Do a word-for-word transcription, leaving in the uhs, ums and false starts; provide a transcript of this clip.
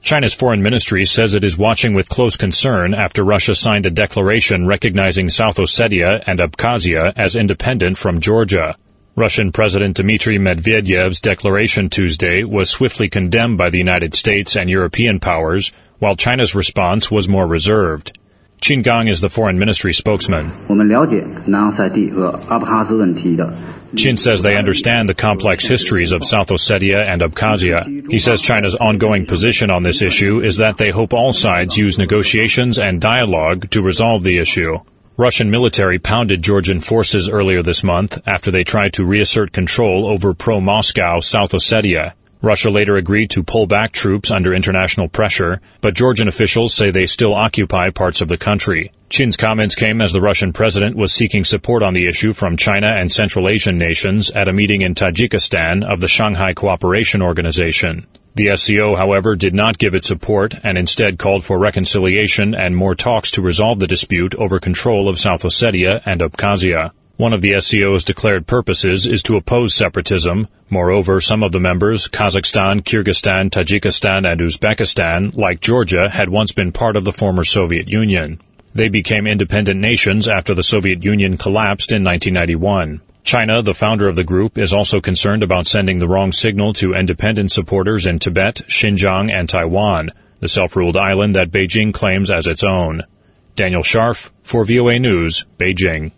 China's foreign ministry says it is watching with close concern after Russia signed a declaration recognizing South Ossetia and Abkhazia as independent from Georgia. Russian President Dmitry Medvedev's declaration Tuesday was swiftly condemned by the United States and European powers, while China's response was more reserved. Qin Gang is the foreign ministry spokesman. Qin says they understand the complex histories of South Ossetia and Abkhazia. He says China's ongoing position on this issue is that they hope all sides use negotiations and dialogue to resolve the issue. Russian military pounded Georgian forces earlier this month after they tried to reassert control over pro-Moscow South Ossetia. Russia later agreed to pull back troops under international pressure, but Georgian officials say they still occupy parts of the country. Qin's comments came as the Russian president was seeking support on the issue from China and Central Asian nations at a meeting in Tajikistan of the Shanghai Cooperation Organization. The S C O, however, did not give its support and instead called for reconciliation and more talks to resolve the dispute over control of South Ossetia and Abkhazia. One of the S C O's declared purposes is to oppose separatism. Moreover, some of the members, Kazakhstan, Kyrgyzstan, Tajikistan, and Uzbekistan, like Georgia, had once been part of the former Soviet Union. They became independent nations after the Soviet Union collapsed in nineteen ninety-one. China, the founder of the group, is also concerned about sending the wrong signal to independent supporters in Tibet, Xinjiang, and Taiwan, the self-ruled island that Beijing claims as its own. Daniel Scharf for V O A News, Beijing.